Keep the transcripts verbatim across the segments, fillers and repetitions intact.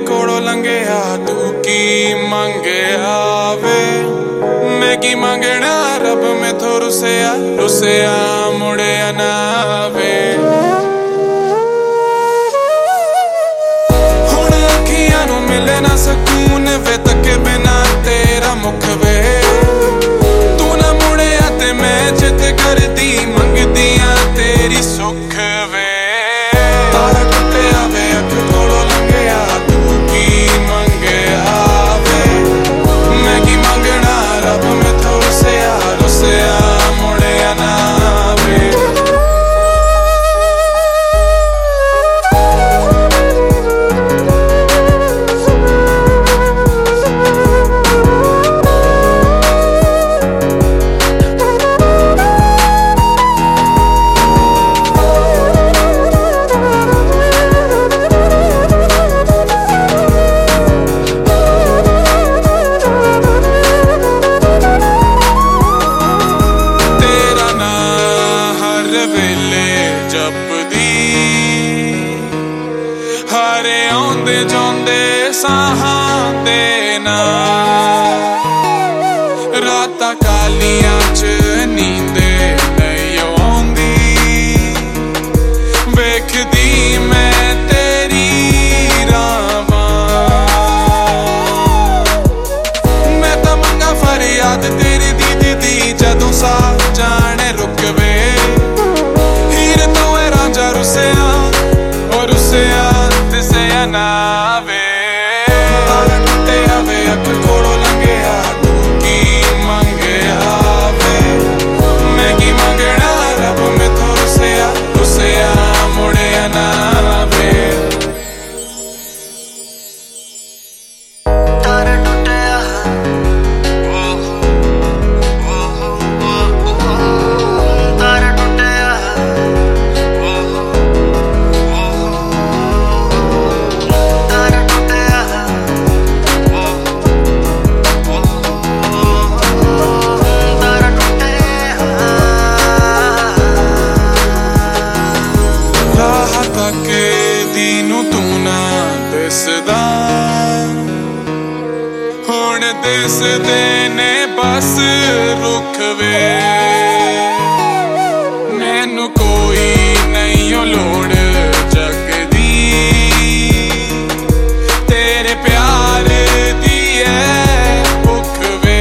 कोलों लंघिया तू की मंगया वे मैं की मंगना रब मैथों रुसिया रुसिया मुड़िया ना वे हुण अखियां नूं मिले ना सकून वे तके बिना तेरा मुख वे तू ना मुड़िया ते मैं जिद करदी मंगदियां तेरी सुख वे तारा टुटिया वे अख कोलों लंघिया तू की मंगया वे मैं की मंगना रब मैथों रुसिया रुसिया मुड़िया ना वे हारे आउंदे जाउंदे साहां दे नाल रातां कालियां च नींदे नहीं आउंदी वेखदी मैं तेरी रावां मैं तां मंगा फरियाद तेरी दीदी दी जदों सा जाने रुकवे हीर तो है रांझा रुसिया और रुसिया दिसिया ना वे तारा टुटिया वे अख कोलों लंघिया तू की मंगया वे मैं की मंगना रब मैथों रुसिया रुसिया मुड़िया ना वे तारा टुटिया तारा टुटिया के दीनू तू ना दिसदा हुण दिसदे ने बस रुख वे मैनू कोई नहीं लोड़ जगदी तेरे प्यार दी है भुख वे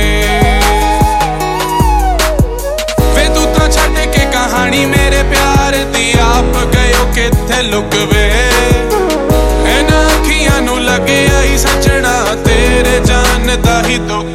वे तू तो छड्ड के कहानी मेरे प्यार दी आप गयो किथे लुक वे इन्हां अखियां नूं लगे आई सजना तेरे जान दा ही दुख